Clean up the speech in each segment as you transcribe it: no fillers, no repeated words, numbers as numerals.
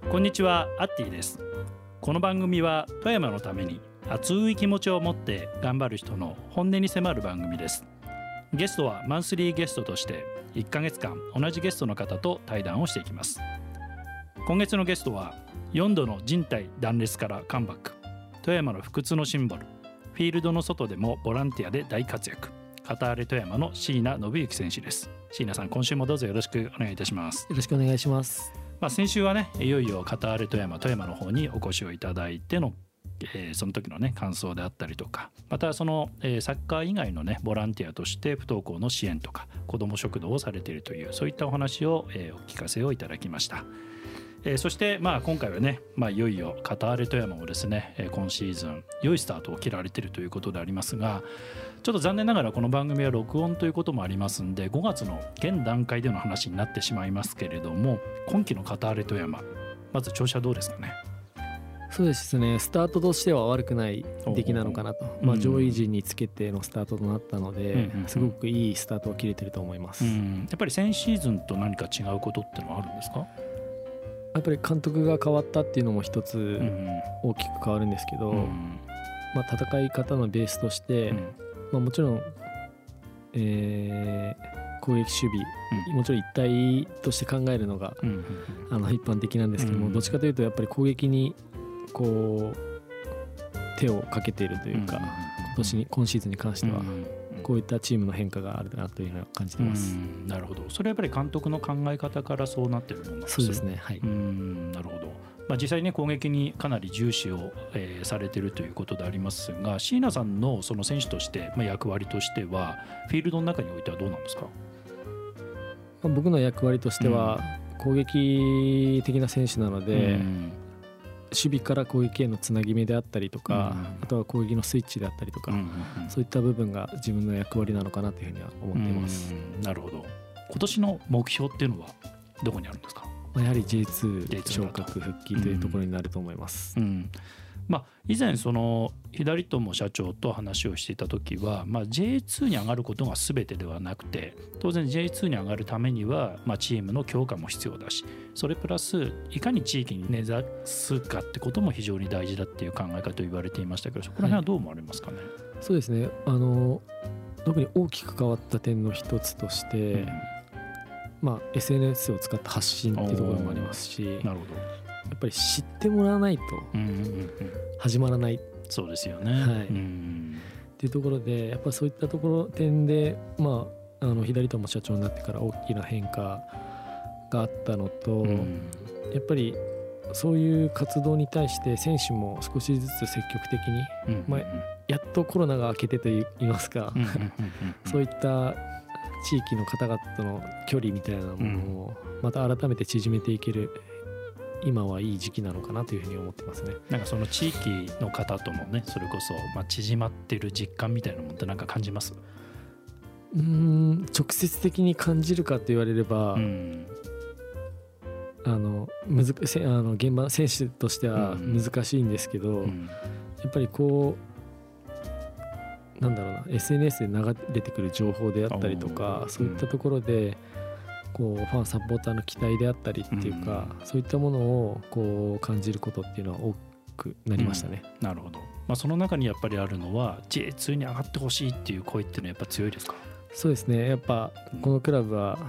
こんにちは、アッティです。この番組は富山のために熱い気持ちを持って頑張る人の本音に迫る番組です。ゲストはマンスリーゲストとして1ヶ月間同じゲストの方と対談をしていきます。今月のゲストは4度の人体断裂からカムバック、富山の不屈のシンボル、フィールドの外でもボランティアで大活躍、カターレ富山の椎名信之選手です。椎名さん、今週もどうぞよろしくお願いいたします。 よろしくお願いします。 先週はね、いよいよカターレ富山の方にお越しをいただいての、その時のね感想であったりとか、またその、サッカー以外のねボランティアとして不登校の支援とか子ども食堂をされているという、そういったお話を、お聞かせをいただきました。そして今回はね、いよいよカターレ富山もですね、今シーズン良いスタートを切られているということでありますが、ちょっと残念ながらこの番組は録音ということもありますんで、5月の現段階での話になってしまいますけれども、今季のカターレ富山、まず調子はどうですかね。 そうですね、スタートとしては悪くない出来なのかなと、上位陣につけてのスタートとなったので、すごくいいスタートを切れてると思います。 やっぱり先シーズンと何か違うことってのはあるんですか。 やっぱり監督が変わったっていうのも一つ大きく変わるんですけど、戦い方のベースとして、もちろん、攻撃守備、もちろん一体として考えるのが、一般的なんですけども、どっちかというとやっぱり攻撃にこう手をかけているというか、今シーズンに関してはこういったチームの変化があるなというのは感じています。 なるほど。それはやっぱり監督の考え方からそうなってるものなんですか。 そうですね、はい。 なるほど。実際ね、攻撃にかなり重視を、されているということでありますが、椎名さんのその選手として、役割としてはフィールドの中においてはどうなんですか。 僕の役割としては、攻撃的な選手なので、守備から攻撃へのつなぎ目であったりとか、あとは攻撃のスイッチであったりとか、そういった部分が自分の役割なのかなというふうには思っています。 なるほど。今年の目標っていうのはどこにあるんですか。 やはり J2 昇格復帰というところになると思います。 以前その左友社長と話をしていた時は、J2 に上がることが全てではなくて、当然 J2 に上がるためには、チームの強化も必要だし、それプラスいかに地域に根ざすかってことも非常に大事だっていう考え方と言われていましたけど、そこら辺はどう思われますかね。 そうですね、特に大きく変わった点の一つとして、SNS を使った発信っていうところもありますし、 なるほど。 やっぱり知ってもらわないと始まらない、 そうですよね、 っていうところで、やっぱりそういったところ点で、左友社長になってから大きな変化があったのと、やっぱりそういう活動に対して選手も少しずつ積極的に、やっとコロナが明けてといいますか、そういった地域の方々との距離みたいなものをまた改めて縮めていける今はいい時期なのかなというふうに思ってますね。 なんかその地域の方とのね、それこそ縮まってる実感みたいなものってなんか感じます？ 直接的に感じるかと言われれば、現場選手としては難しいんですけど、やっぱりこうSNS で流れてくる情報であったりとか、そういったところでこうファンサポーターの期待であったりっていうか、そういったものをこう感じることっていうのは多くなりましたね。 なるほど。その中にやっぱりあるのは J2 に上がってほしいっていう声っていうのはやっぱ強いですか？ そうですね、やっぱこのクラブは、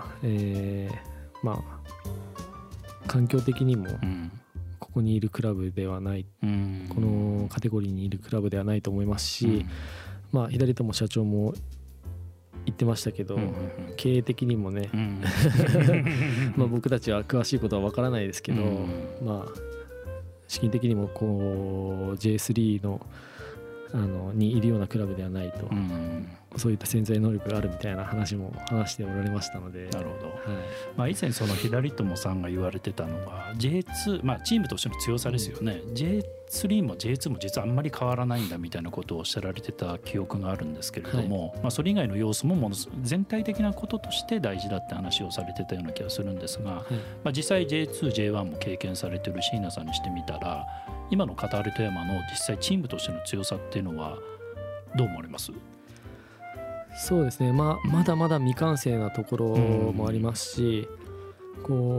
環境的にもここにいるクラブではない、このカテゴリーにいるクラブではないと思いますし、左友社長も言ってましたけど、経営的にもね、僕たちは詳しいことは分からないですけど、資金的にもこう J3 にいるようなクラブではないと、そういった潜在能力があるみたいな話も話しておられましたので。 なるほど、以前その左友さんが言われてたのは J2、チームとしての強さですよね、J3 も J2 も実はあんまり変わらないんだみたいなことをおっしゃられてた記憶があるんですけれども、それ以外の要素も全体的なこととして大事だって話をされてたような気がするんですが、実際 J2、J1 も経験されてる椎名さんにしてみたら、今のカターレ富山の実際チームとしての強さっていうのはどう思われます？ そうですね、まだまだ未完成なところもありますし、こ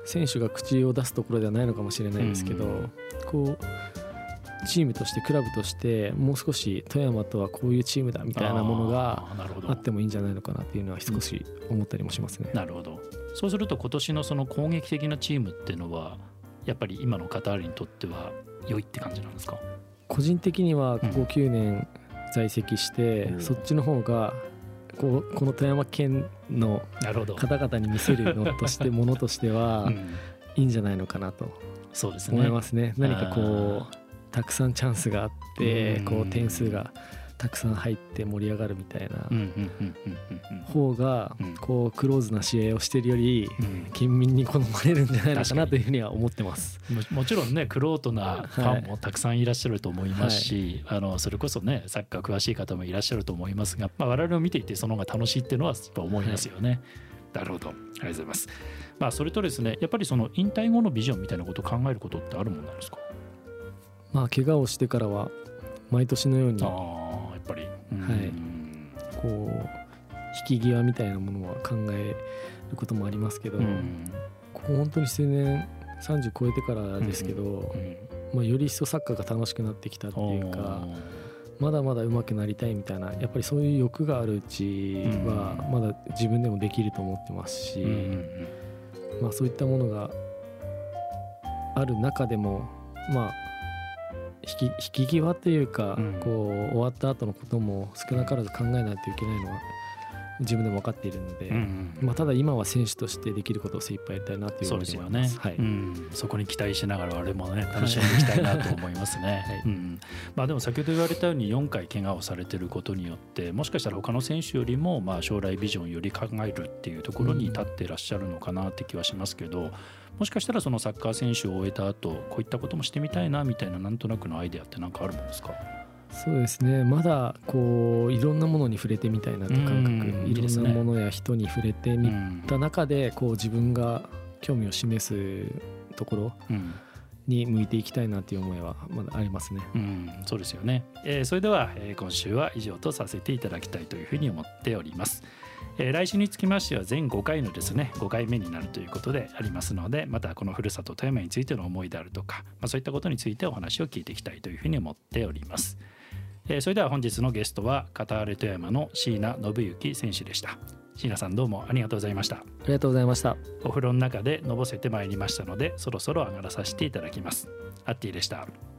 選手が口を出すところではないのかもしれないですけど、こうチームとしてクラブとしてもう少し富山とはこういうチームだみたいなものがあってもいいんじゃないのかなっていうのは少し思ったりもしますね。 なるほど。そうすると今年のその攻撃的なチームっていうのはやっぱり今のカタールにとっては良いって感じなんですか？ 個人的にはここ9年在籍して、そっちの方がこの富山県の方々に見せるのとしてものとしてはいいんじゃないのかなと思いますね。何かこうたくさんチャンスがあってこう点数がたくさん入って盛り上がるみたいな方がこうクローズな試合をしているより県民に好まれるんじゃないのかなというふうには思ってます。 もちろんね玄人なファンもたくさんいらっしゃると思いますし、それこそねサッカー詳しい方もいらっしゃると思いますが、我々を見ていてその方が楽しいっていうのは思いますよね。なるほど、ありがとうございます。それとですね、やっぱりその引退後のビジョンみたいなことを考えることってあるものなんですか？ 怪我をしてからは毎年のようにやっぱり、 こう引き際みたいなものは考えることもありますけど、ここ本当に数年30超えてからですけど、より一層サッカーが楽しくなってきたっていうか、まだまだ上手くなりたいみたいなやっぱりそういう欲があるうちはまだ自分でもできると思ってますし、そういったものがある中でも引き際というか、こう終わった後のことも少なからず考えないといけないのは自分でも分かっているので、ただ今は選手としてできることを精一杯やりたいなというふうに思います。 そこに期待しながら我々もね楽しんでいきたいなと思いますね。でも先ほど言われたように4回怪我をされていることによってもしかしたら他の選手よりも将来ビジョンより考えるっていうところに立っていらっしゃるのかなって気はしますけど、もしかしたらそのサッカー選手を終えた後こういったこともしてみたいなみたいななんとなくのアイデアって何かあるものですか？ そうですね、まだこういろんなものに触れてみたいなという感覚、いろんなものや人に触れてみた中でこう自分が興味を示すところに向いていきたいなという思いはまだありますね。 そうですよね。それでは、今週は以上とさせていただきたいというふうに思っております。来週につきましては全5回のですね5回目になるということでありますので、またこのふるさと富山についての思いであるとか、そういったことについてお話を聞いていきたいというふうに思っております。それでは本日のゲストはカターレ富山の椎名信之選手でした。椎名さんどうもありがとうございました。 ありがとうございました。 お風呂の中でのぼせてまいりましたのでそろそろ上がらさせていただきます。アッティでした。